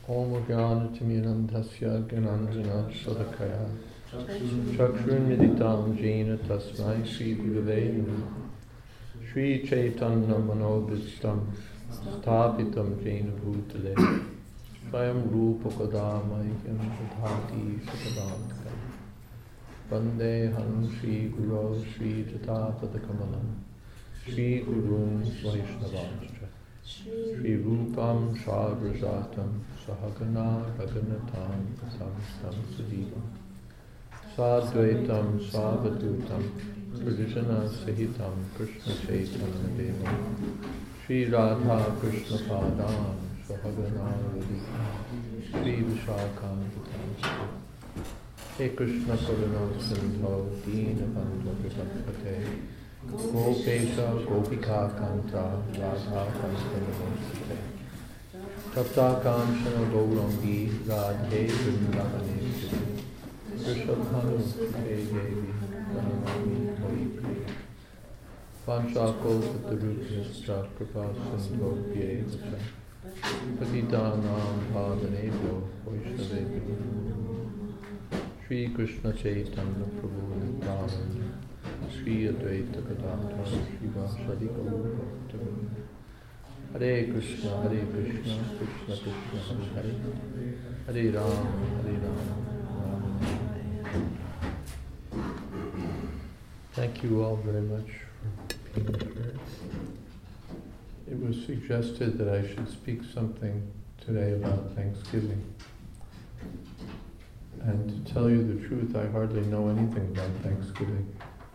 Om Jnana-timirandhasya Gyananjana Shalakaya Chakshurmilitam Jena Tasmai Shri Gurave Namaha Shri Chaitanya Manobhistam Sthapitam Jena Bhutale Swayam Rupa Kadamaykam Dadhati Sukadantaka Vandeham Shri Guru Shri Jatapada Kamalam Shri Gurun Vaishnavascha Shri Rupam Shagrajatam Sahagana Raghunatam Samstam Sudivam Sadvaitam Savadutam Pradishana Sahitam Krishna Chaitanya Devam Shri Radha Krishna Padam Sahagana Radhika Shri Vishakam He Krishna Karuna Sindho Dina Bandha Vipakate Gopesha Gopika Kanta Radha Kanta Namaste Tapta Kamshana Gaurangi Radhe Vrindavane Sri Rishabhanu Sri Devi Pranamami Hari Priya Vanchako Patarupyascha Kripa Sindho Pyevacha Patitanam Padanebhyo Vaishnavebhyo Shri Krishna Chaitanya Prabhu Nityananda Shri Advaita Gadadhara Srivasadi Gaura Bhaktivinoda Hare Krishna, Krishna Krishna, Hare Hare, Hare Rama, Rama Rama. Thank you all very much for being here. It was suggested that I should speak something today about Thanksgiving. And to tell you the truth, I hardly know anything about Thanksgiving.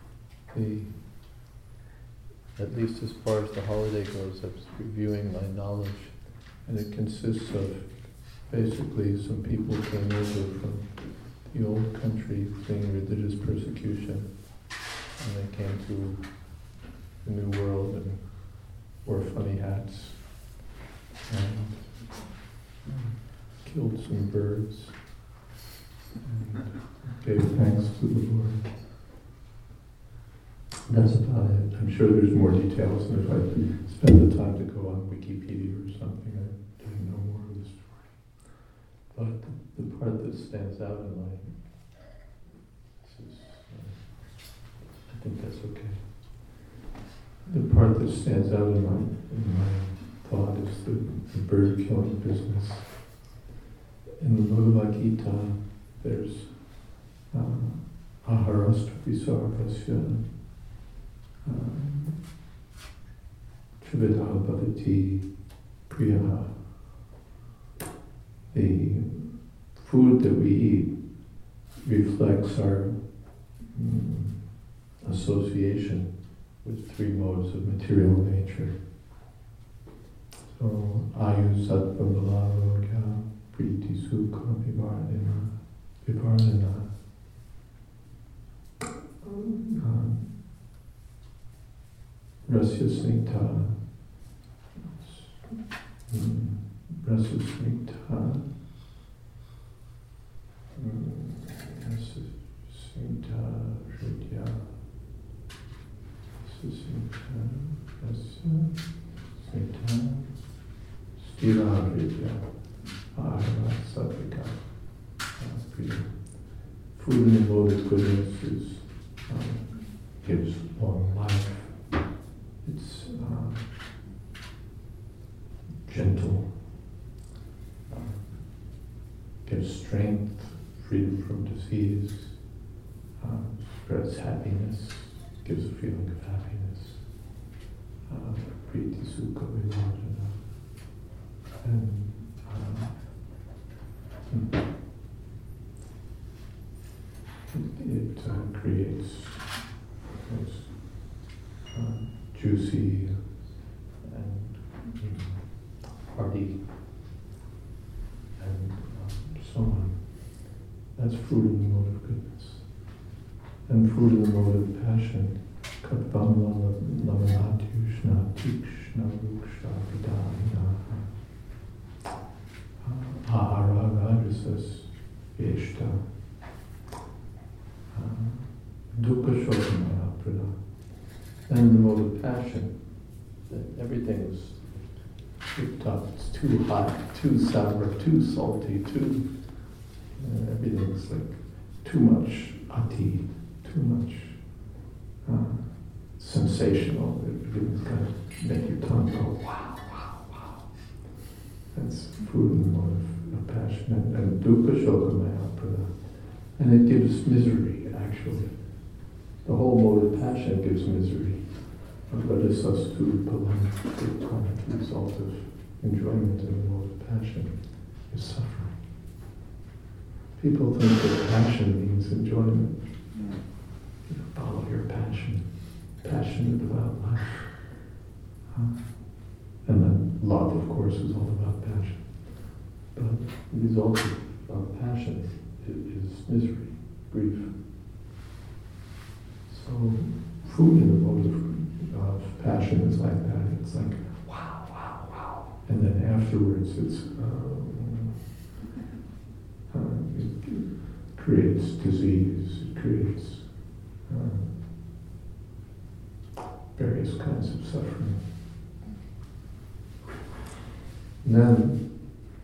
At least as far as the holiday goes, I was reviewing my knowledge, and it consists of basically some people came over from the old country fleeing religious persecution, and they came to the New World and wore funny hats and killed some birds and gave thanks to the Lord. That's about it. I'm sure there's more details, and if I spend the time to go on Wikipedia or something, I know more of the story. But the part that stands out in my, I think that's okay. The part that stands out in my thought is the bird killing business. In the Bhagavad Gita, there's Aharastra Visargasya Trividah Bhavati Priyaha. The food that we eat reflects our association with three modes of material nature. So, Ayu Sattva Balarogya Priti Sukha Vivardhana. Rasya Snigdha, Rasya Snigdha, Rasya Snigdha, Hridya, Rasya Snigdha, Rasya Snigdha, Stira Hridya, Ahara Sattvika. Food in the mode of goodness gives long life. It's gentle, gives strength, freedom from disease, spreads happiness, gives a feeling of happiness, Priti Sukha Vivardhana, and it creates juicy and hearty and so on. That's fruit in the mode of goodness. And fruit in the mode of passion, Katpamla Lamanatyushna Tikshna Ruksha Vidamina Ahara Rajas Yeshta Dukkha Shokamaya Prada. And the mode of passion, that everything's it's too hot, too sour, too salty, everything's like too much ati, too much sensational. Everything's got to make your tongue go wow, wow, wow. That's food in the mode of passion. And dukkha shoka maya prada. And it gives misery, actually. The whole mode of passion gives misery. Rajasastu palam, the chronic result of enjoyment in the mode of passion is suffering. People think that passion means enjoyment. Follow your passion, passionate about life. And then love, of course, is all about passion. But the result of passion is misery, grief. So food in the mode of passion is like that. It's like, wow, wow, wow. And then afterwards it creates disease, it creates various kinds of suffering. And then,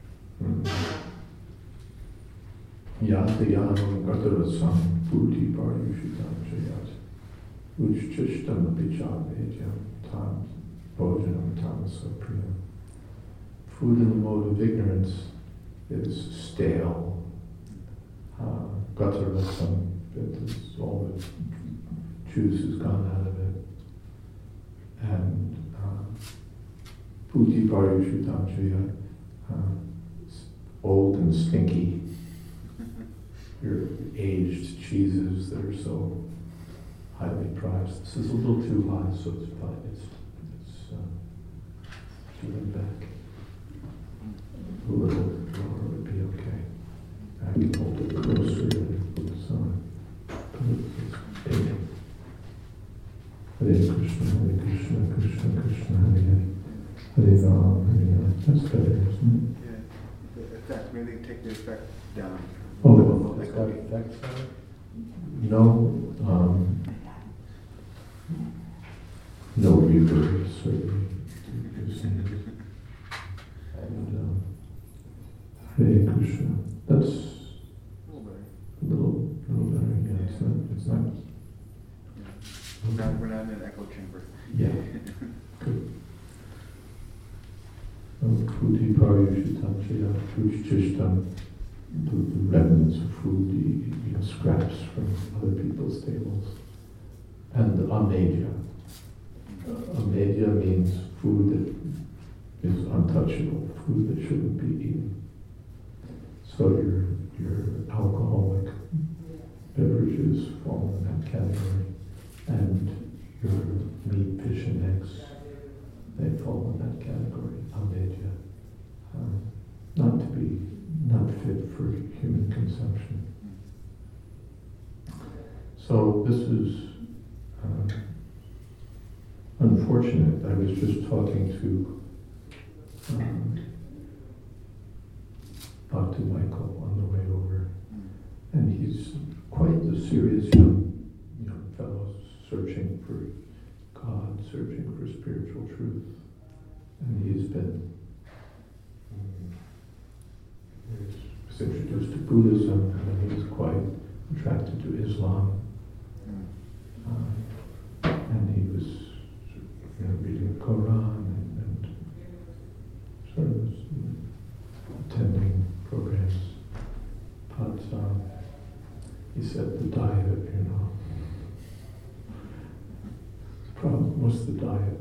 yata yanam gatarasam buddhi pariyushitam jayat uchchishtam apicham edyam tam bhojanam tamasa priyam. Food in the mode of ignorance is stale. Gatarasam, all the juice has gone out of it. And puti pariyushitam jayat, old and stinky. Your aged cheeses that are so highly prized. This is a little too high, so it's fine. It's given back. A little lower would be okay. I can hold it closer and put this on. It's big. Hare Krishna, Krishna Krishna, Hare Hare. Hare Ram, Hare Ram. That's better, isn't it? Yeah. The effect, maybe take the effect down. Oh, it's got effects on it? No, no reverb, certainly. And Hare Krishna. That's a little better. Yeah, it's not. We're not in an echo chamber. Yeah. Good. Puti pariyushitam jaya uchchishtam. The remnants of food, scraps from other people's tables. And amedya. Amedya means food that is untouchable, food that shouldn't be eaten. So your alcoholic beverages fall in that category, and your meat, fish, and eggs, they fall in that category, amedya. Not fit for human consumption. So this is unfortunate. I was just talking to Dr. Michael on the way over, and he's quite the serious young fellow searching for God, searching for spiritual truth, and he's been was introduced to Buddhism, and he was quite attracted to Islam. And he was reading the Quran and sort of attending programs. But he said the diet, the problem was the diet.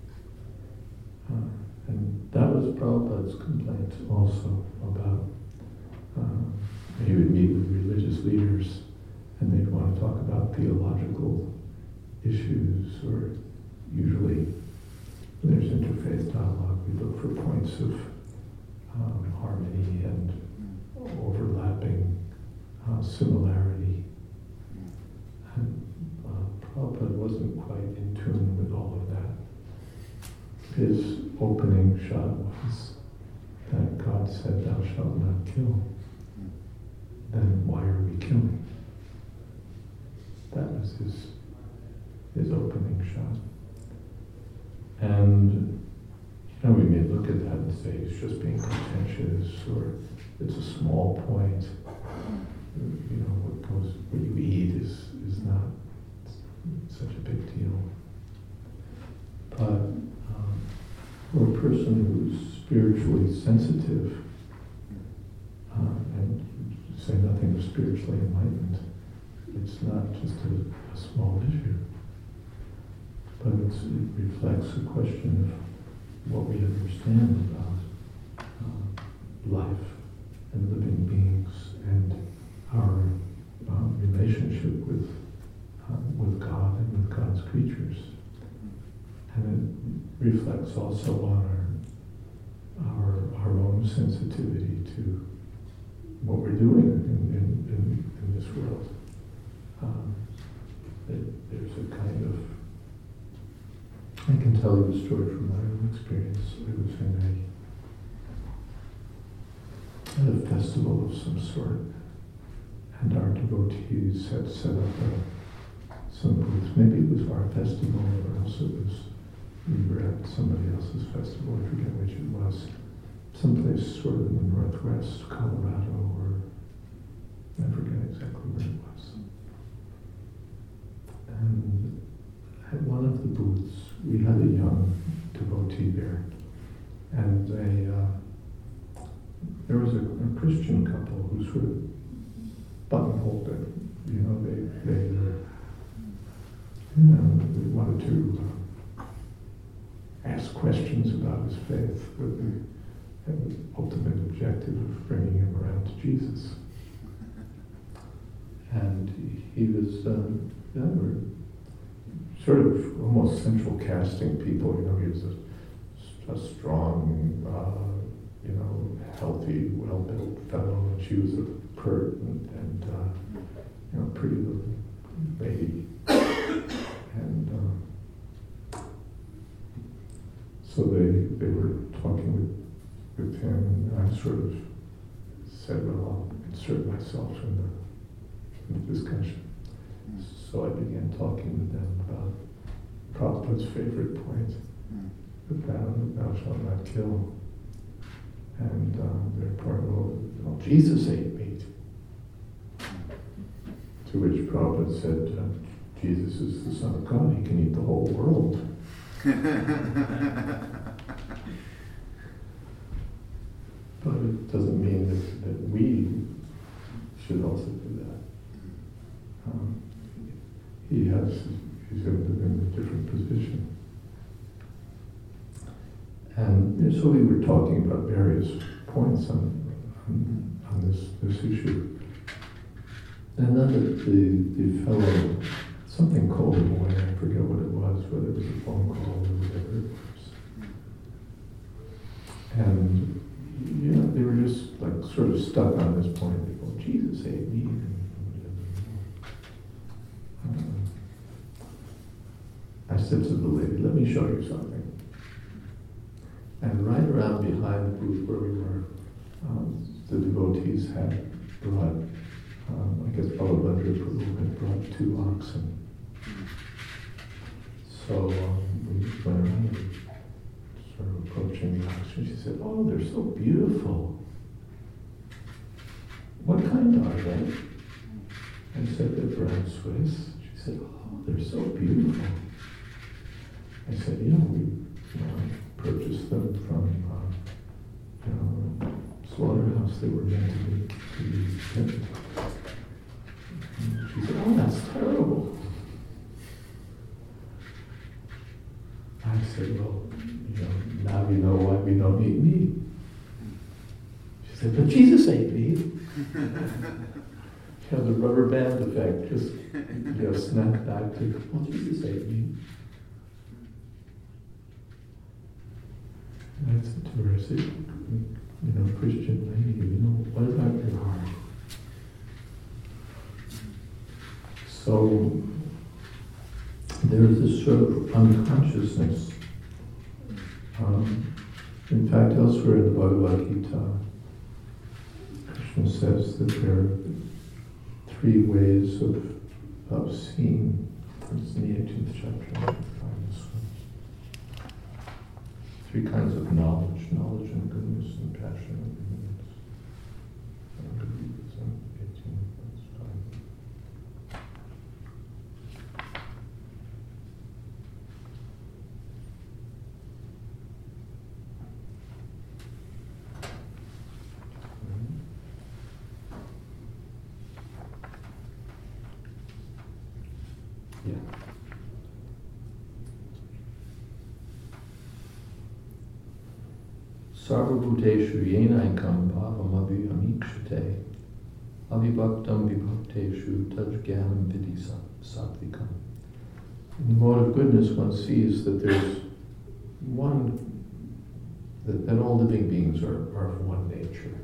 And that was Prabhupada's complaint also about he would meet with religious leaders and they'd want to talk about theological issues, or usually when there's interfaith dialogue, we look for points of harmony and overlapping similarity. And Prabhupada wasn't quite in tune with all of that. His opening shot was that God said, "Thou shalt not kill." Then why are we killing? That was his opening shot. And we may look at that say he's just being contentious, or it's a small point. You know, what you eat is not such a big deal. But for a person who's spiritually sensitive, and say nothing of spiritually enlightened, it's not just a small issue, but it reflects a question of what we understand about life and living beings and our relationship with God and with God's creatures. And it reflects also on our own sensitivity to what we're doing in this world. There's a kind of, I can tell you a story from my own experience. I was at a festival of some sort, and our devotees had set up some booths. Maybe it was our festival, or else we were at somebody else's festival, I forget which it was. Someplace sort of in the northwest, Colorado, or I forget exactly where it was. And at one of the booths, we had a young devotee there, and there was a Christian couple who sort of buttonholed it. You know, they wanted to ask questions about his faith, with the ultimate objective of bringing him around to Jesus. And he was, we're sort of almost central casting people. You know, he was a strong, healthy, well-built fellow, and she was a pert and pretty little lady. And so they were talking with him, and I sort of said, well, I'll insert myself in the discussion. So I began talking with them about Prabhupada's favorite point, that thou shalt not kill. And their point, well, Jesus ate meat. To which Prabhupada said, Jesus is the Son of God, he can eat the whole world. But it doesn't mean that we should also do that. He's in a different position. And so we were talking about various points on this issue. And then the fellow, something called him away, I forget what it was, whether it was a phone call or whatever it was. And, they were just like sort of stuck on this point. Well, Jesus ate meat. I said to the lady, let me show you something. And right around behind the booth where we were, the devotees had brought, I guess Balabhadra Prabhu had brought 2 oxen. So we went around and sort of approaching the oxen. She said, oh, they're so beautiful. What kind are they? I said, they're brown Swiss. She said, oh, they're so beautiful. I said, we purchased them from slaughterhouse. They were meant to be kept. She said, oh, that's terrible. I said, well, now you know why we don't eat meat. She said, but Jesus ate meat. The rubber band effect just snapped back to, well, Jesus ate meat. And I said to her, I said, Christian lady, what about your heart? So there's this sort of unconsciousness. In fact, elsewhere in the Bhagavad Gita, Krishna says that there are 3 ways of seeing. It's in the 18th chapter. I can find this one. 3 kinds of knowledge in a good Sarvabhuteshu yenaikam bhavam abhiyamikshate avibhaktam vibhakteshu tajganam vidhi sattvikam. In the mode of goodness, one sees that there's one, that all living beings are of one nature.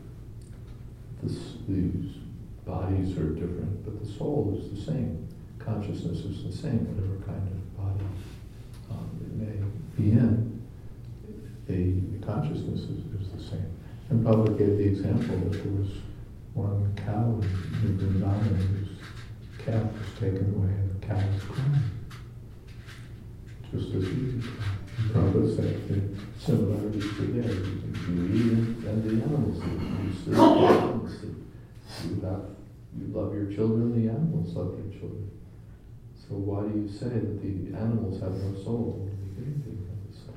These bodies are different, but the soul is the same. Consciousness is the same, whatever kind of body it may be in. The consciousness is the same. And Prabhupada gave the example that there was one cow in Vrindavan whose calf was taken away and the cow was crying. Just as easy. Prabhupada said the similarities are there. You eat and the animals eat. You sleep, the animals sleep. You love your children, the animals love your children. So why do you say that the animals have no soul? The living beings have a soul.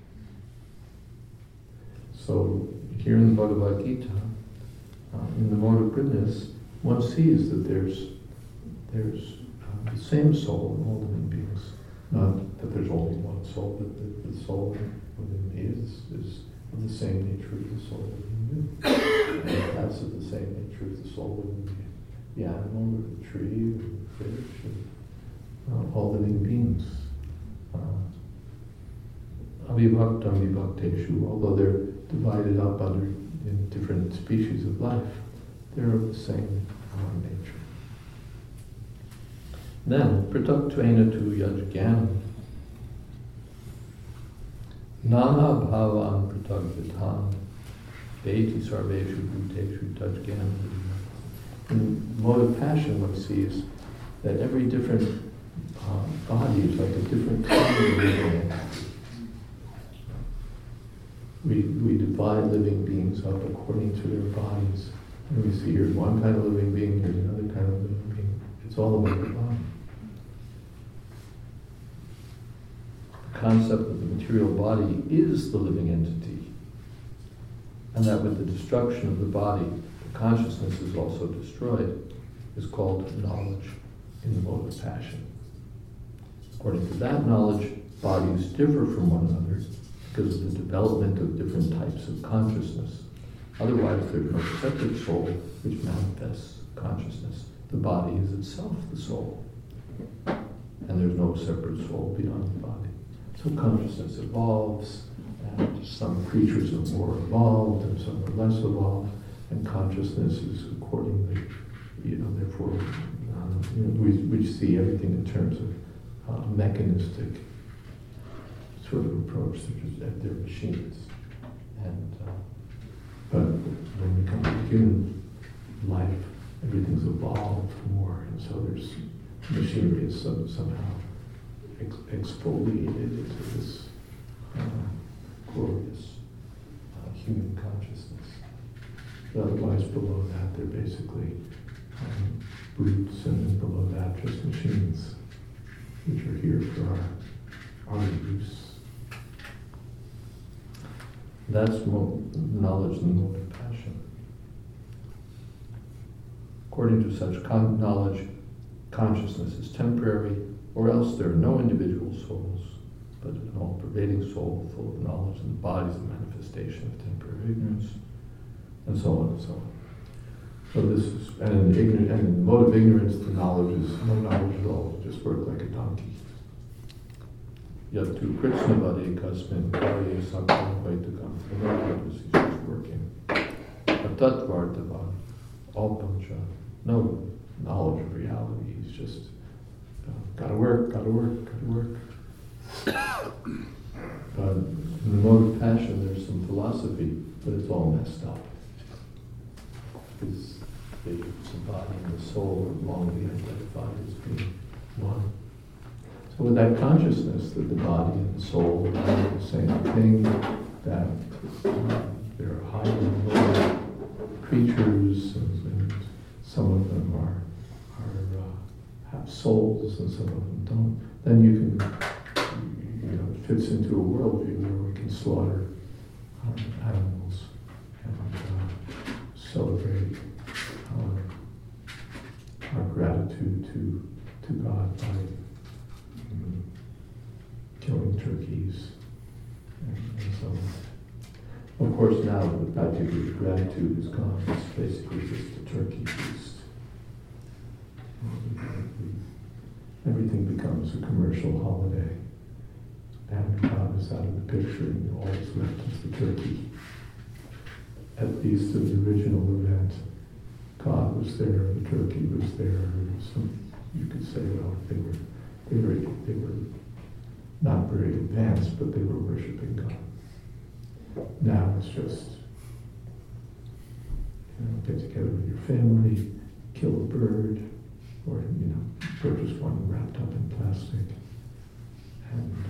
So here in the Bhagavad Gita, in the mode of goodness, one sees that there's the same soul in all living beings. Not that there's only one soul, but the soul within me is of the same nature as the soul within you. And that's of the same nature as the soul within the animal, or the tree, or the fish, or all living beings. Avibhaktam vibhakteshu, although they're divided up in different species of life, they're of the same nature. Then, prataktvena tu yajganam, nana bhavan pratagvitam, veti sarveshu bhuteshu tajganam. In the mode of passion, one sees that every different body is like a different kind of living entity. We divide living beings up according to their bodies. And we see here's one kind of living being, here's another kind of living being. It's all about the body. The concept of the material body is the living entity. And that with the destruction of the body, the consciousness is also destroyed, is called knowledge in the mode of passion. According to that knowledge, bodies differ from one another because of the development of different types of consciousness. Otherwise, there's no separate soul which manifests consciousness. The body is itself the soul. And there's no separate soul beyond the body. So consciousness evolves, and some creatures are more evolved and some are less evolved, and consciousness is accordingly, therefore, we see everything in terms of mechanistic sort of approach, such as they're machines. And but when we come to human life, everything's evolved more, and so there's machinery is somehow exfoliated into this glorious human consciousness. But otherwise, below that, they're basically brutes, and then below that, just machines, which are here for our use. That's knowledge in the mode of passion. According to such knowledge, consciousness is temporary, or else there are no individual souls, but an all-pervading soul full of knowledge, and the body is a manifestation of temporary ignorance, and so on and so on. So this is, and in the mode of ignorance, the knowledge is no knowledge at all, just work like a donkey. Yatu Krishna Vade Kasmin Karya Sakam Vaitakam. For no purpose, he's just working. Atat Vartavan, Alpancha, no knowledge of reality. He's just gotta work. But in the mode of passion, there's some philosophy, but it's all messed up. Because the body and the soul are wrongly identified as being one. So with that consciousness that the body and the soul are the same thing, that there are higher and lower creatures, and some of them have souls and some of them don't, then you can, it fits into a worldview where we can slaughter animals and celebrate our gratitude to God by killing turkeys and so on. Of course, now the gratitude is gone. It's basically just a turkey feast. Everything becomes a commercial holiday. And God is out of the picture, and all that's left is the turkey. At least in the original event, God was there, the turkey was there. You could say, well, they were not very advanced, but they were worshiping God. Now it's just, get together with your family, kill a bird, or purchase one wrapped up in plastic, and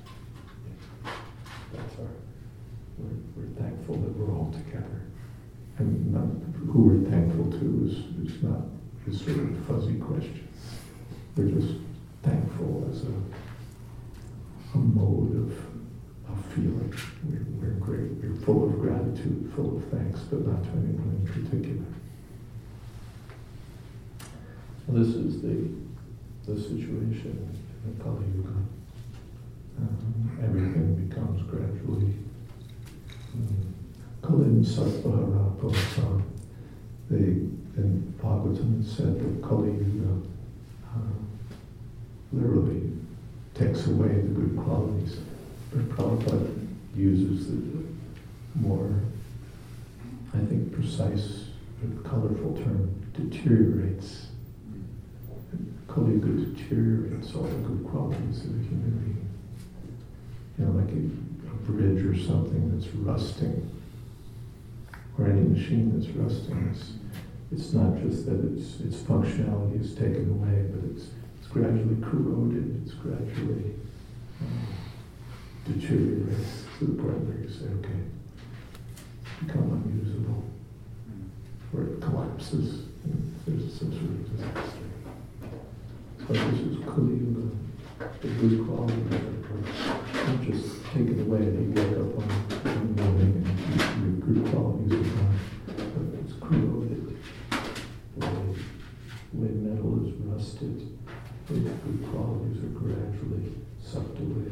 that's we're thankful that we're all together. And who we're thankful to is sort of a fuzzy question. We're just thankful as a mode of feeling. We're great. We're full of gratitude, full of thanks, but not to anyone in particular. Well, this is the situation in the Kali Yuga. Everything becomes gradually Kalim Satvahara Bhavata. In Bhagavatam it said that Kali Yuga literally takes away the good qualities. But Prabhupada uses the more, I think, precise, colorful term, deteriorates. Kali Yuga deteriorates all the good qualities of a human being. Like a bridge or something that's rusting, or any machine that's rusting. It's not just that its functionality is taken away, but it's gradually corroded, it's gradually deteriorates to the point where you say, okay, it's become unusable, or it collapses, and there's some sort of disaster. So this is Kali Yuga, the good qualities are not just taken away, that you wake up one morning and your good qualities are gone, but it's corroded. The way metal is rusted, the good qualities are gradually sucked away.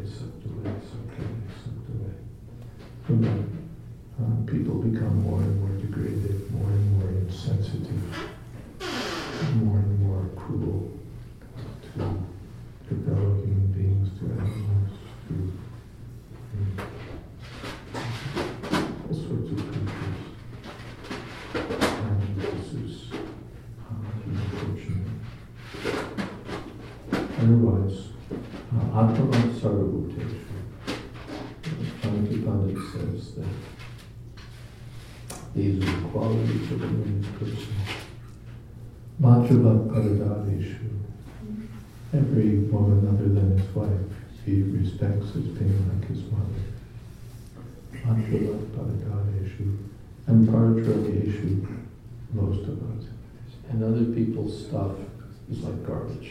From that, people become more and more degraded, more and more insensitive, more and more cruel to fellow human beings, to animals, to all sorts of creatures. And this is unfortunate. Otherwise, Atmavan Sarvabhuteshu. Swami Pandit says that these are the qualities of a human person. Matrava Paradadeshu. Every woman other than his wife, he respects as being like his mother. Matrava Paradadeshu. And Paradadeshu, most of us. And other people's stuff is like garbage.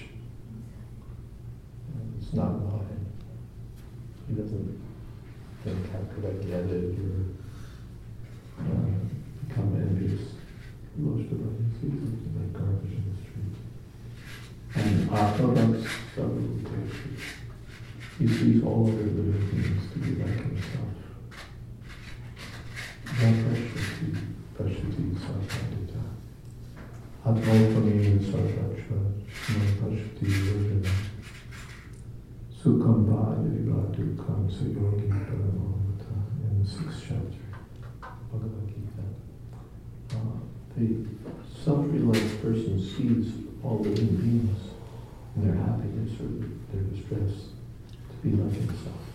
It's not mine. He doesn't think, how could I get it, or become envious. Most of us see something like garbage in the street. And Atmavan Sarvabhuteshu. He sees all other living beings to be like himself. Pashati Sarvadita. Atmaupami Sarvatra Pashati Yojana. Sukham Bhadeva Dukkham Sayogi Paramamata, in the 6th chapter, Bhagavad Gita. The self-realized person sees all living beings and their happiness or their distress to be like himself.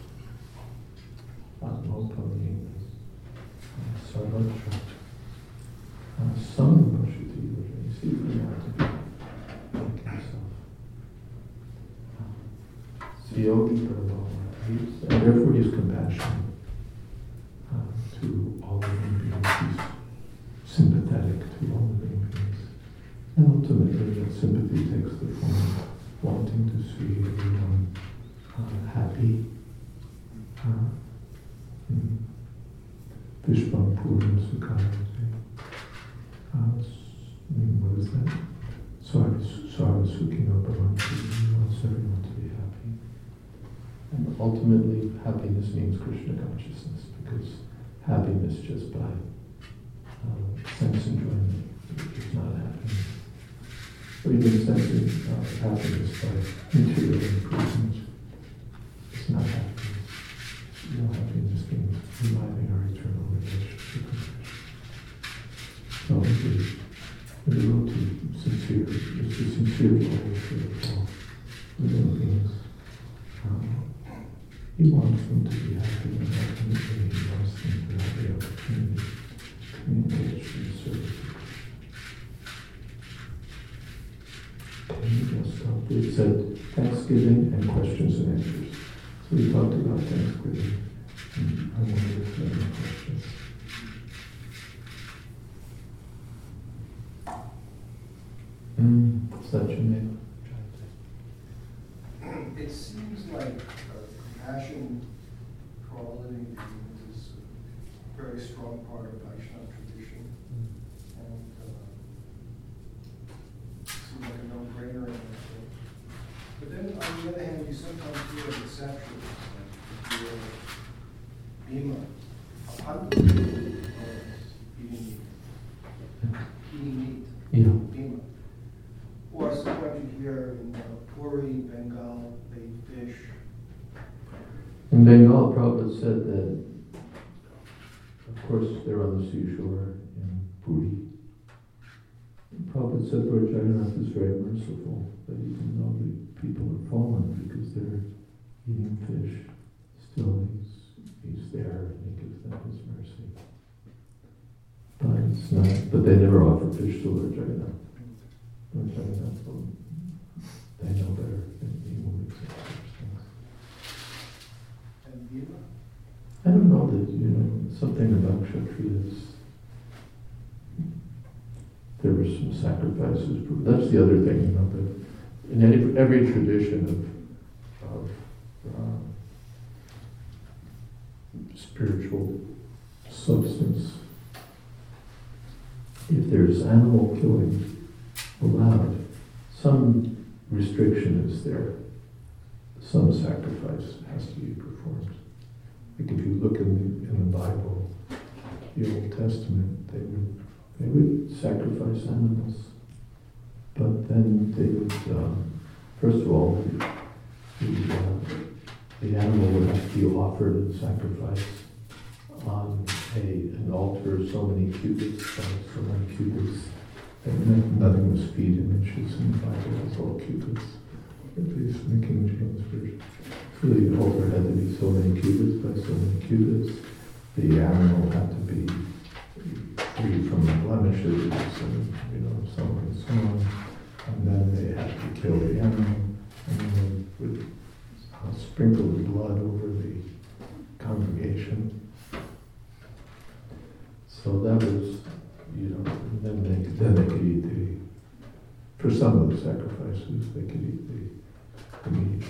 Atmaupami Sarvatra. Samam Pashati Yojana. He sees them all to be like himself. Yogi Paramahama, and therefore he's compassionate to all living beings. He's sympathetic to all living beings. And ultimately that sympathy takes the form of wanting to see everyone happy. Vishvam Puram Sukharati. What is that? Sarva Sukhino Bhavantu. He wants everyone to be happy. And ultimately, happiness means Krishna consciousness, because happiness just by sense enjoyment, which is not happiness. Or even sensing happiness by material improvement. It's not happiness. Real happiness means reviving our eternal relationship with Krishna. So the devotee sincere, it's a sincere way for all living beings. He wants them to be happy, and ultimately he wants them to have the opportunity to engage in service. It said Thanksgiving and questions and answers. So we talked about Thanksgiving, and I wonder if there are any questions. Such a name. It seems like compassion for all living beings is a very strong part of Vaishnava tradition, and it seems like a no-brainer in that way. But then, on the other hand, you sometimes hear of exceptions, like if you're Bhima, a hundred eating meat, Yeah. Bhima. Or sometimes you hear in Puri, Bengal, they eat fish. In Bengal, Prabhupada said that, of course, they're on the seashore in Puri. Prabhupada said Lord Jagannath is very merciful, that even though the people are fallen because they're eating fish, still he's there and he gives them his mercy. But it's not, but they never offer fish to Lord Jagannath. Lord Jagannath, they know better than he will accept such things. And Bhima? I don't know that, something about Kshatriyas. There were some sacrifices. That's the other thing, that in every tradition of spiritual substance, if there's animal killing allowed, some restriction is there. Some sacrifice has to be performed. Like if you look in the Bible, the Old Testament, they would sacrifice animals, but then they would, first of all, the animal would have to be offered in sacrifice on an altar so many cubits by so many cubits. And nothing was feet in inches in the Bible, it was all cubits, at least in the King James Version. So the altar had to be so many cubits by so many cubits. The animal had to be free from blemishes and so on and so on. And then they had to kill the animal, and then they would sprinkle the blood over the congregation. So that was, then they could eat for some of the sacrifices, they could eat the meat.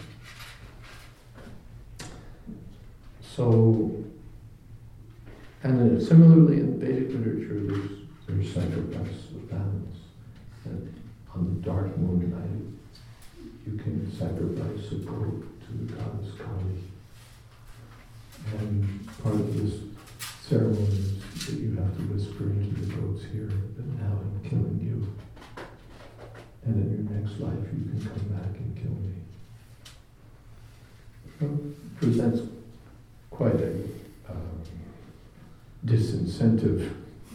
So, and then similarly in Vedic literature, there's sacrifice of animals. And on the dark moon night, you can sacrifice a goat to the goddess Kali. And part of this ceremony is that you have to whisper into the goat's ear that now I'm killing you. And in your next life you can come back and kill me. It presents quite a disincentive.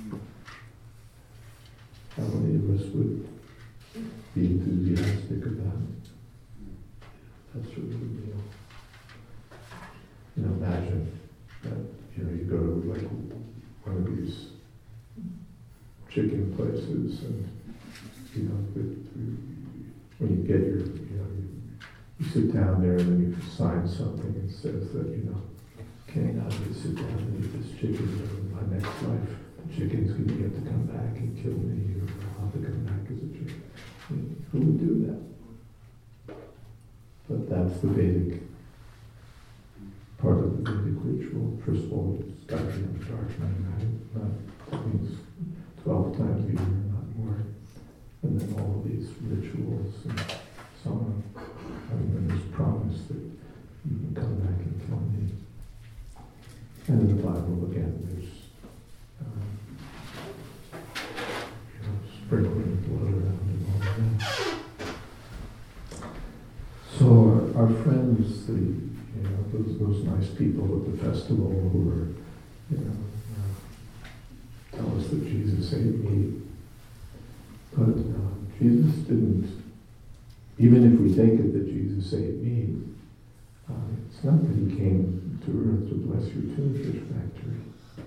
How many of us would be enthusiastic about that sort of a meal? Imagine that you go to like one of these chicken places, and when you get you sit down there and then you sign something that says that okay, now you sit down and eat this chicken in my next life. The chicken's going to get to come back and kill me, or I'll have to come back as a chicken. Who would do that? But that's the Vedic part of the Vedic ritual. First of all, it's got to be on the dark night. That means 12 times a year, not more. And then all of these rituals and so on. And then there's promise that you can come back and kill me. And in the Bible, again, there's sprinkling blood around and all that. So our friends, those nice people at the festival who were, tell us that Jesus ate meat. But Jesus didn't, even if we take it that Jesus ate meat, it's not that he came to earth to bless your tuna fish factory.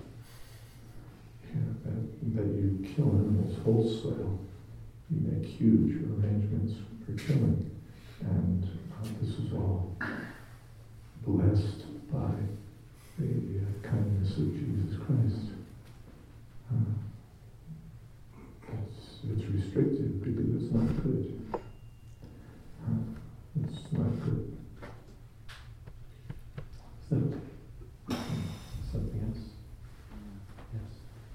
That you kill animals wholesale. You make huge arrangements for killing. And this is all blessed by the kindness of Jesus Christ. It's restricted because it's not good. It's not good. Is that okay? Something else? Yes.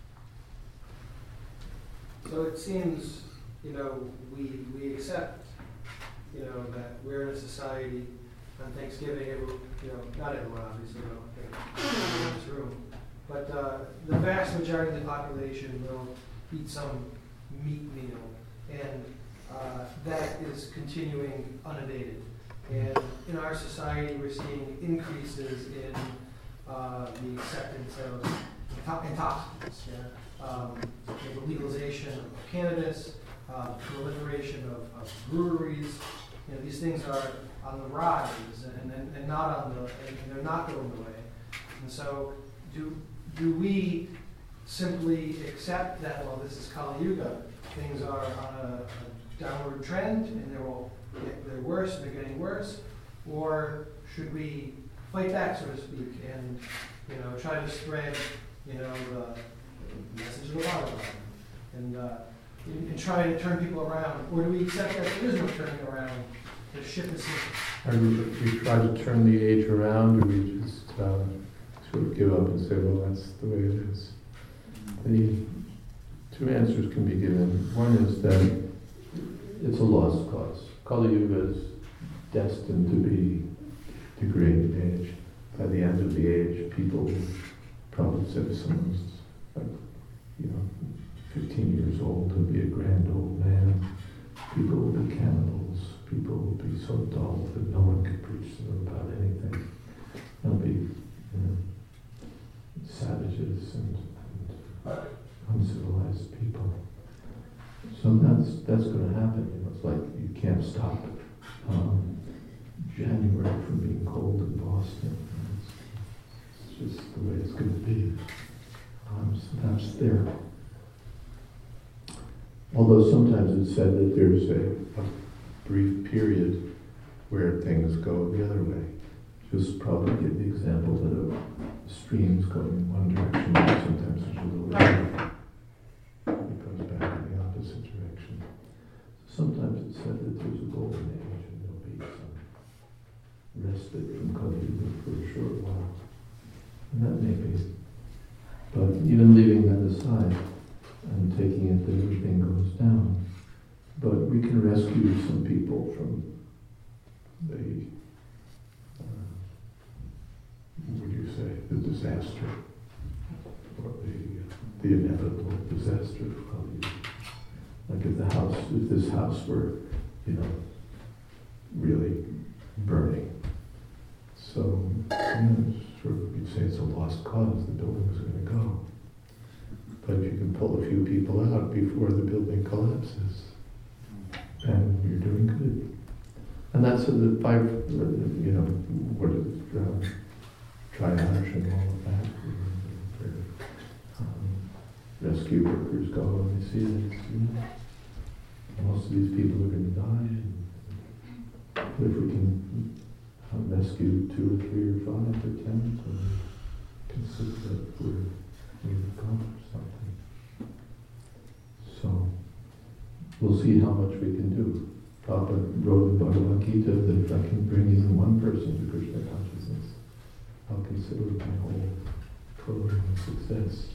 So it seems, we accept, that we're in a society on Thanksgiving, not everyone obviously, in this room, but the vast majority of the population will eat some meat meal, and that is continuing unabated. And in our society, we're seeing increases in the acceptance of intoxicants, the legalization of cannabis, proliferation of breweries. These things are on the rise, and not and they're not going away. And so, do we simply accept that, well, this is Kali Yuga, things are on a downward trend, and they're worse, and they're getting worse, or should we fight back, so to speak, and try to spread the message of the water and try to turn people around, or do we accept that there is no turning around? The ship is sinking. Or we try to turn the age around, or we just sort of give up and say, well, that's the way it is. The two answers can be given. One is that it's a lost cause. Kali Yuga is destined to be degraded age. By the end of the age, people will probably say someone's 15 years old, he'll be a grand old man. People will be cannibals. People will be so dull that no one can preach to them about anything. They'll be savages and uncivilized people. So that's going to happen. It's like you can't stop January from being cold in Boston. It's just the way it's going to be. So that's there. Although sometimes it's said that there's a brief period where things go the other way. Just probably give the example that of streams going in one direction, and sometimes there's a little bit it goes back in the opposite direction. Sometimes it's said that there's a golden age and there'll be some respite from Kali Yuga for a short while. And that may be. But even leaving that aside and taking it that everything goes down, but we can rescue some people from the the disaster, or the inevitable disaster of Kali Yuga. Like if this house were, really burning. So, you'd say it's a lost cause, the building is going to go. But if you can pull a few people out before the building collapses, then you're doing good. And that's the five, what is triage and all of that. Rescue workers go and they see this. Most of these people are going to die. But if we can rescue 2 or 3 or 5 or 10, then we consider that we've accomplished something. So we'll see how much we can do. Prabhupada wrote in Bhagavad Gita that if I can bring even one person to Krishna consciousness, I'll consider my whole program a success.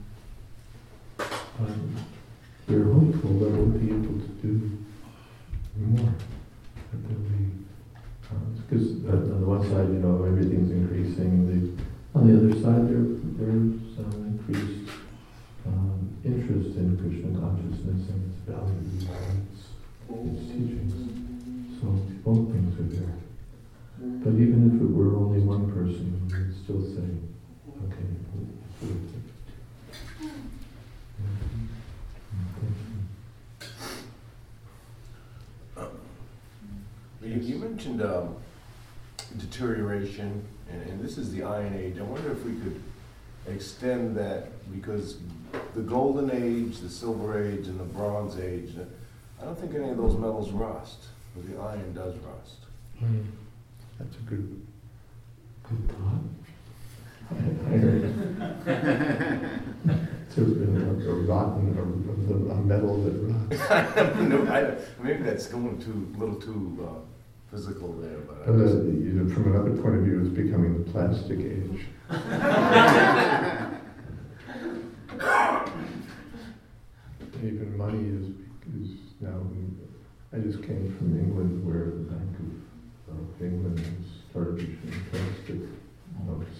We're hopeful that we'll be able to do more. That there'll be, because on the one side, everything's increasing. On the other side, there's increased interest interest in Krishna consciousness and its values and its teachings. So both things are there. But even if it were only one person, we would still say, okay, it's worth it. You mentioned deterioration, and this is the Iron Age. I wonder if we could extend that, because the Golden Age, the Silver Age, and the Bronze Age, I don't think any of those metals rust, but the iron does rust. That's a good thought. I heard there's been a rotten, a metal that rots. No, maybe that's going a little too physical there, but from another point of view, it's becoming the plastic age. Even money is now. I just came from England, where the Bank of England has started issuing plastic notes,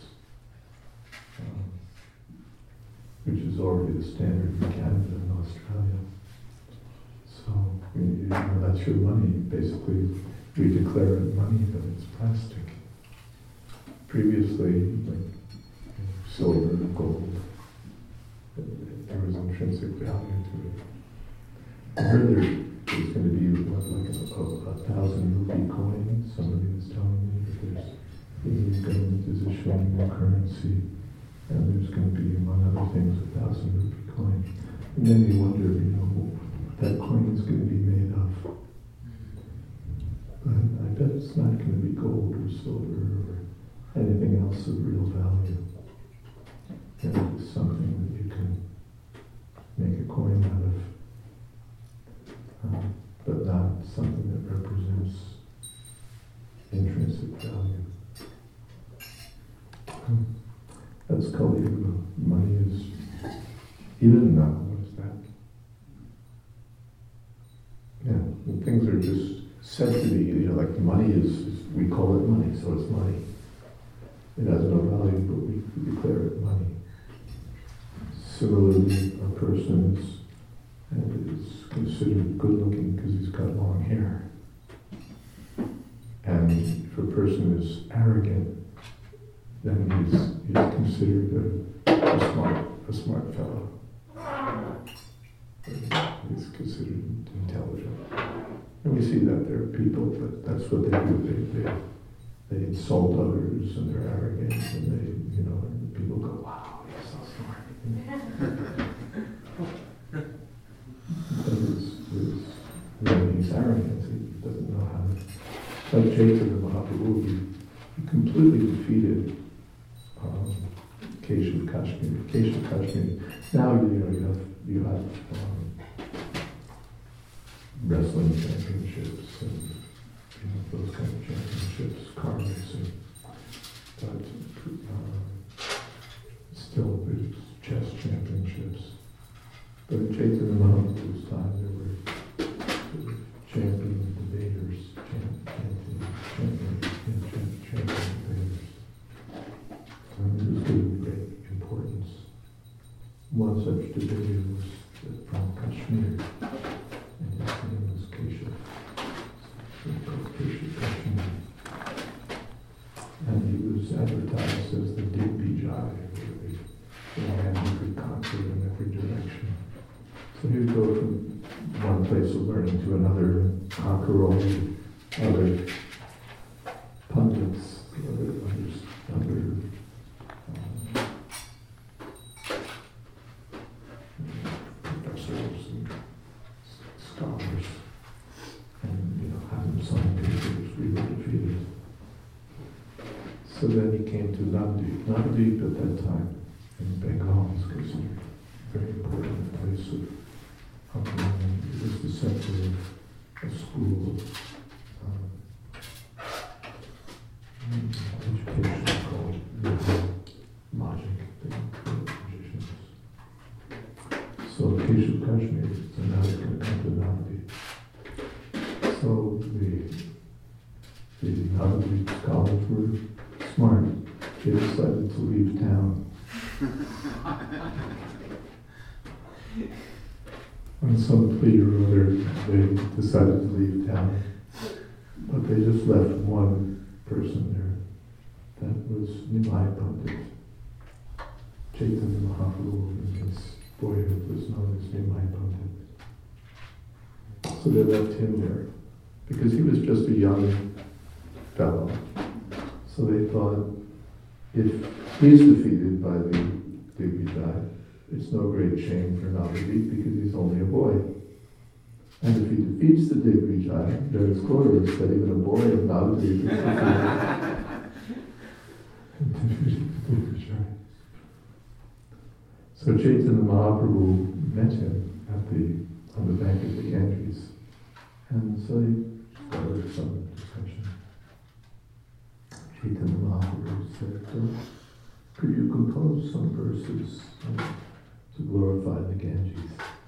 which is already the standard in Canada and Australia. So that's your money. Basically, we declare it money, but it's plastic. Previously, like silver, gold, there was intrinsic value to it. I heard there's going to be a 1,000 rupee coin. Somebody was telling me that the Indian government is issuing new currency, and there's going to be, among other things, 1,000 rupee coin. And then you wonder, what that coin is going to be made of. But I bet it's not going to be gold or silver or anything else of real value. And it's something that you can make a coin out of, but not something that represents intrinsic value. That's Kali Yuga. Money is, even now, what is that? Yeah, things are just said to be, like money is, we call it money, so it's money. It has no value, but we declare it money. Similarly, a person is considered good looking because he's got long hair. And if a person is arrogant, then he's considered a smart fellow. He's considered intelligent. And we see that there are people, but that's what they do. They insult others and they're arrogant, and and people go, wow, you're so smart. When he's arrogant, he doesn't know how to. Like Chaitanya Mahaprabhu, he completely defeated Keshav Kashmiri. Now you have wrestling championships and those kind of championships, car racing. But still, there's chess championships. But in Chaitanya Mahaprabhu's time, there were champion debaters, champion debaters. And it was given great importance. One such debater was from Kashmir, and his name was Keshav. Kashmir. And he was advertised as the Digbijay, the man who could conquer in every direction. So he would go from one place of learning to another and conquer all the other pundits, other professors and scholars, and have them sign papers. We were defeated. So then he came to Navdeep. Navdeep at that time in Bengal is considered a very important place of upbringing. It was the center of a school of education called Magic, magicians. So Keshav Kashmir, so now he's going to come to Navdeep. So the Navdeep scholars were smart. They decided to leave town. On some plea or other, they decided to leave town, but they just left one person there. That was Nimai Pandit. Chaitanya Mahaprabhu in his boyhood was known as Nimai Pandit. So they left him there, because he was just a young fellow. So they thought, if he's defeated by the Digvijay, it's no great shame for Navadvip because he's only a boy. And if he defeats the Digvijay, there is chorus that even a boy of Navadvip is defeated. So Chaitanya Mahaprabhu met him on the bank of the Ganges. And so they started some discussion. Chaitanya Mahaprabhu said, could you compose some verses to glorify the Ganges?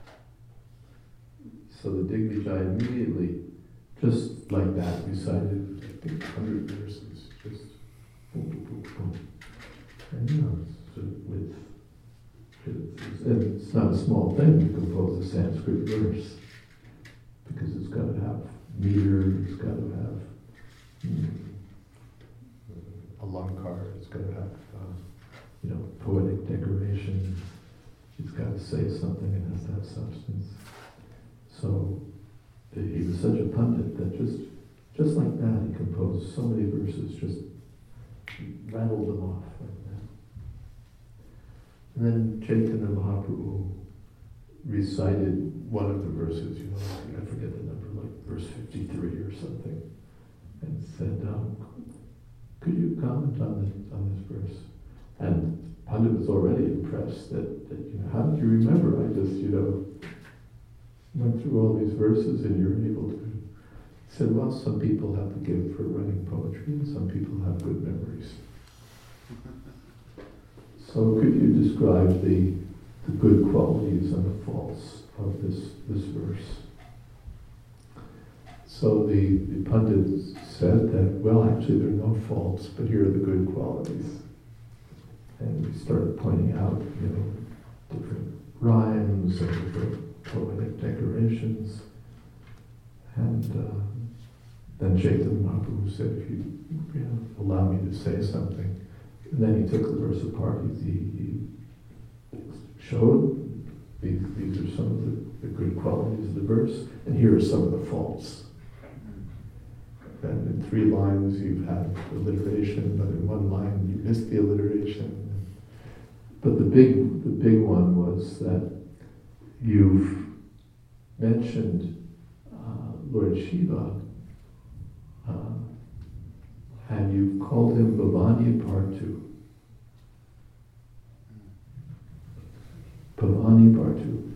So the Digvijay immediately, just like that, recited, I think, 100 verses, just boom, boom, boom, boom. And sort of and it's not a small thing to compose a Sanskrit verse, because it's got to have meter, it's got to have alankar, it's got to have poetic decoration. It's got to say something, it has to have substance. So he was such a pundit that just like that, he composed so many verses, just rattled them off like that. And then Chaitanya Mahaprabhu recited one of the verses, I forget the number, like verse 53 or something, and said, could you comment on this verse? And Pandit was already impressed that how did you remember? I just, went through all these verses and you're able to. He said, well, some people have the gift for writing poetry and some people have good memories. So could you describe the good qualities and the faults of this verse? So the Pandit said that, well, actually there are no faults, but here are the good qualities. And we started pointing out, different rhymes and different poetic decorations. And then Chaitanya Mahaprabhu said, if you allow me to say something. And then he took the verse apart. He showed these are some of the good qualities of the verse, and here are some of the faults. And in 3 lines you've had alliteration, but in 1 line you missed the alliteration. But the big one was that you've mentioned Lord Shiva, and you've called him Bhavani Bhartu. Bhavani Bhartu.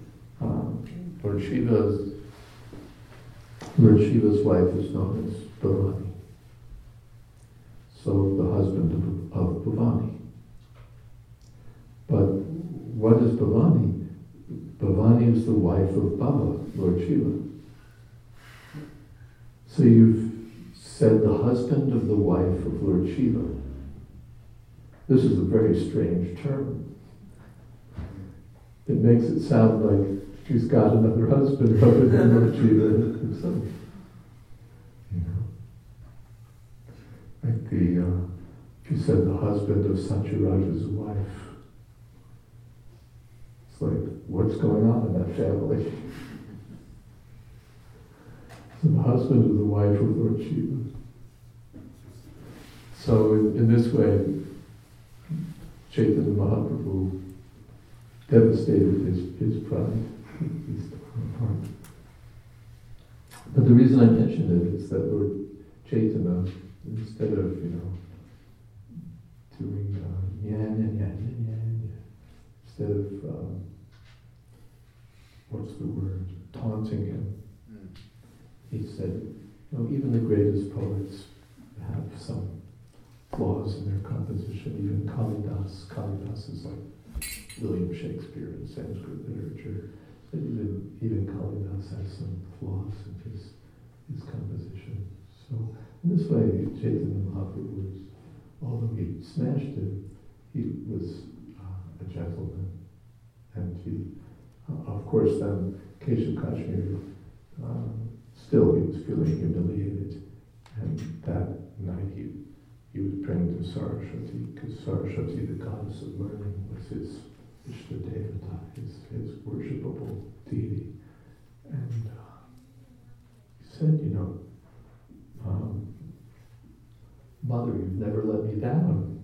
Lord Shiva's wife is known as Bhavani. So the husband of Bhavani. But what is Bhavani? Bhavani is the wife of Baba, Lord Shiva. So you've said the husband of the wife of Lord Shiva. This is a very strange term. It makes it sound like she's got another husband other than Lord Shiva himself. Like she said the husband of Satyaraja's wife. It's like, what's going on in that family? So the husband of the wife of Lord Shiva. So in this way, Chaitanya Mahaprabhu devastated his pride. But the reason I mention it is that Lord Chaitanya, instead of, doing instead of, what's the word, taunting him, he said, even the greatest poets have some flaws in their composition. Even Kalidas is like William Shakespeare in Sanskrit literature. But even Kalidas has some flaws in his composition. So in this way, Chaitanya Mahaprabhu was, although he smashed it, he was a gentleman, and he Of course, then Keshav Kashmir, still he was feeling humiliated, and that night he was praying to Saraswati, because Saraswati, the goddess of learning, was his Ishta Devata, his worshipable deity. And he said, Mother, you've never let me down.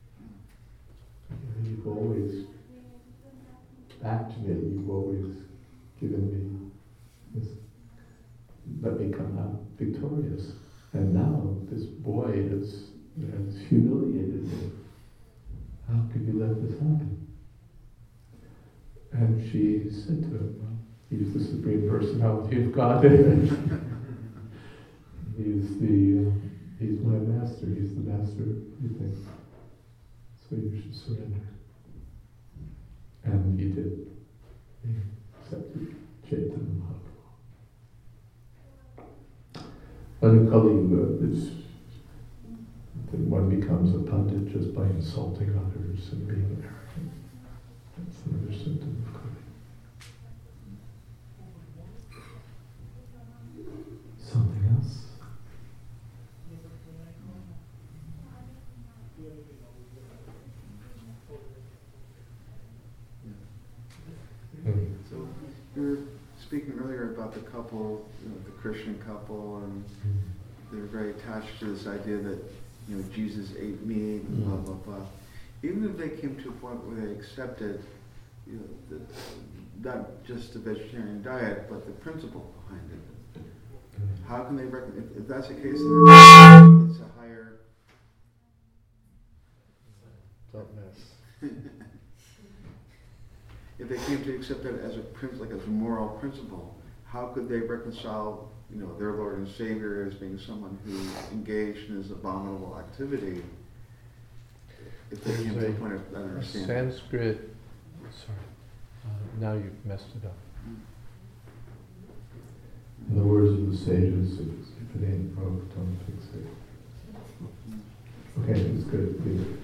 You've always backed me, you've always given me this, let me come out victorious. And now this boy has humiliated me. How could you let this happen? And she said to him, well, he's the Supreme Personality of Godhead. He's my master, he's the master of everything. So you should surrender. And he did. He accepted Chaitanya Mahaprabhu. But in Kali Yuga, one becomes a pundit just by insulting others and being arrogant. That's another symptom of Kali. Something else? So you were speaking earlier about the couple, the Christian couple, and they're very attached to this idea that Jesus ate meat and blah blah blah. Even if they came to a point where they accepted, not just the vegetarian diet, but the principle behind it. How can they recognize? If that's the case, then it's a higher. Don't mess. If they came to accept it as a moral principle, how could they reconcile, their Lord and Savior as being someone who engaged in this abominable activity? If they came to the point of understanding. Sanskrit. Sorry, now you've messed it up. In the words of the sages, if it ain't broke, don't fix it. Okay, it's good. Leave it.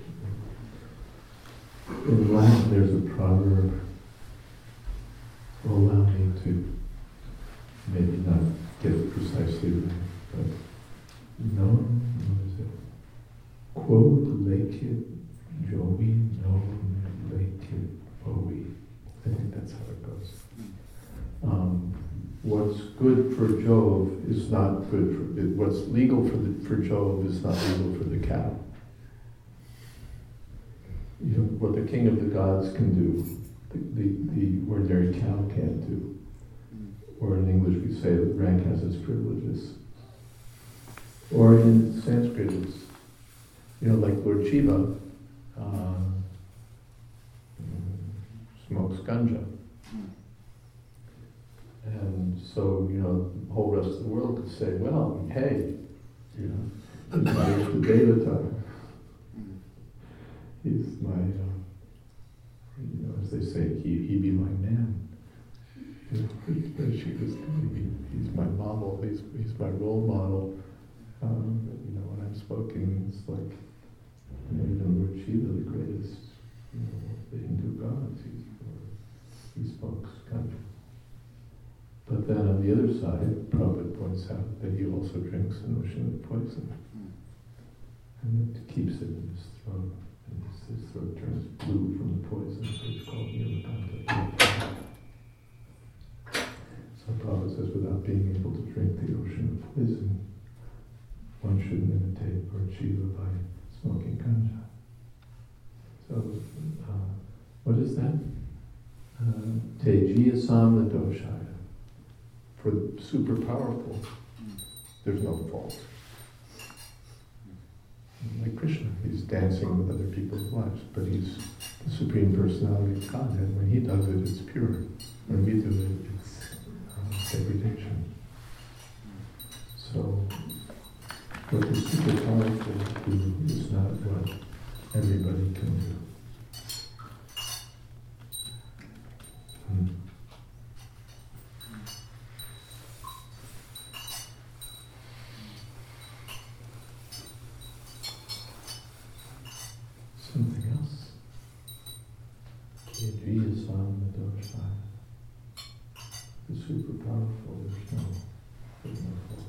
In Latin, there's a proverb. Will allow me to maybe not get it precisely right, but what is it? Quod lecit Jovi, non lecit Bovi. I think that's how it goes. What's good for Jove is not good for what's legal for Jove is not legal for the cow. What the king of the gods can do, the ordinary cow can't do. Or in English we say that rank has its privileges. Or in Sanskrit it's, like Lord Shiva smokes ganja. And so, the whole rest of the world could say, well, hey, he's my Devata. He's my, as they say, he be my man. He's my model, he's my role model. When I'm smoking, it's like, even Lord Shiva, the greatest, the Hindu gods, he smokes ganja. But then on the other side, Prabhupada points out that he also drinks an ocean of poison. And it keeps it in his throat. And his throat turns blue from the poison, so it's called Nilakanta. So Prabhupada says, without being able to drink the ocean of poison, one shouldn't imitate Lord Shiva by smoking ganja. So, what is that? Tejiya Samla Doshaya. For the super powerful, there's no fault. Like Krishna, he's dancing with other people's lives, but he's the Supreme Personality of Godhead. When he does it, it's pure. When we do it, it's degradation. So, what the super powerful do is not what everybody can do. Something else? Kejiya Samna Doshaya. super powerful. There's no fault.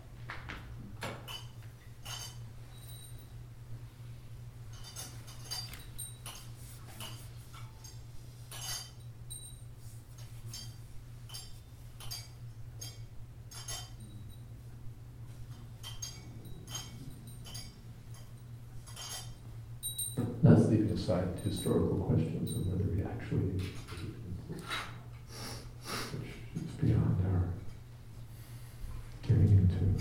That's leaving aside historical questions of whether we actually, which is beyond our getting into.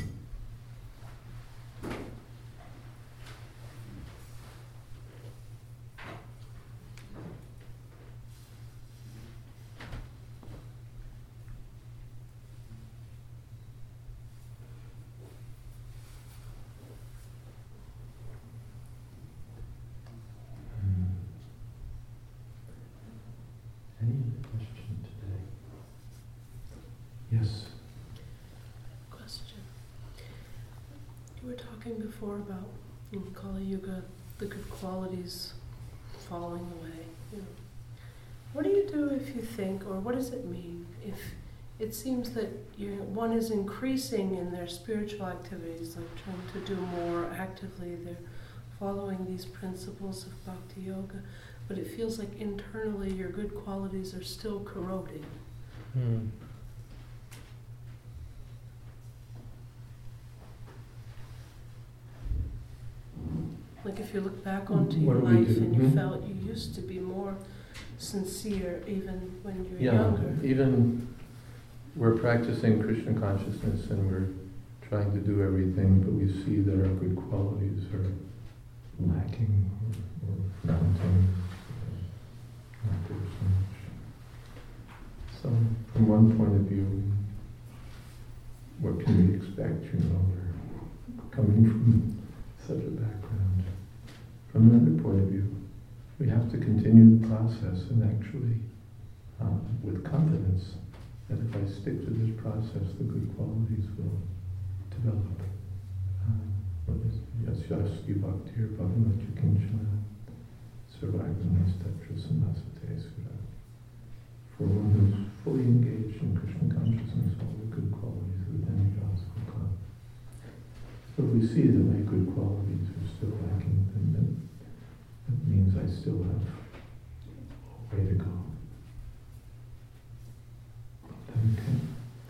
Any question today? Yes. Question. You were talking before about in Kali Yuga, the good qualities falling away. You know. What do you do if you think, or what does it mean if it seems that one is increasing in their spiritual activities, like trying to do more actively, they're following these principles of Bhakti Yoga, but it feels like internally your good qualities are still corroding. Like if you look back onto your What do we life do? and you felt you used to be more sincere even when you were Yeah, younger. even we're practicing Krishna consciousness and we're trying to do everything, but we see that our good qualities are lacking or mounting. Not there so much. So, from one point of view, what can we expect? We're coming from such a background. From another point of view, we have to continue the process and actually, with confidence, that if I stick to this process, the good qualities will develop. What is Yasyasya Bhaktir Bhagavata Kinchana Sarvagvanastatra Samasate Sura. For one who's fully engaged in Krishna consciousness, all the good qualities of the demigods will come. So if we see that my good qualities are still lacking, then that means I still have a way to go. Okay.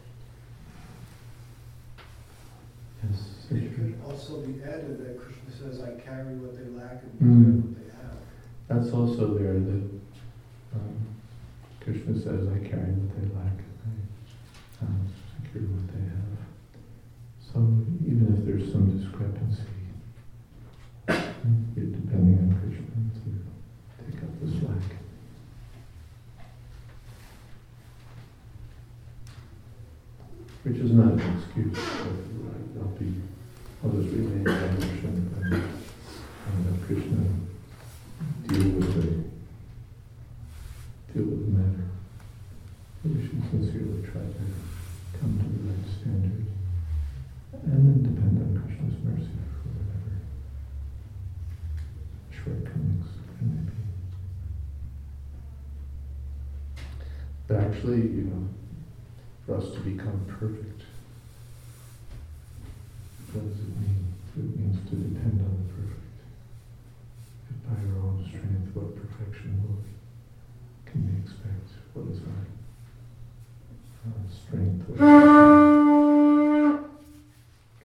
Yes, It could also be added that Krishna says, I carry what they lack and Mm. give what they have. that's also there that Krishna says, I carry what they lack, I secure what they have. So even if there's some discrepancy, you're depending on Krishna to take up the slack. Which is not an excuse, but I'll just remain devotion and let Krishna deal with the matter. We should sincerely try to come to the right standard and then depend on Krishna's mercy for whatever shortcomings there may be. But actually, for us to become perfect, what does it mean? It means to depend on the perfect. If by our own strength, what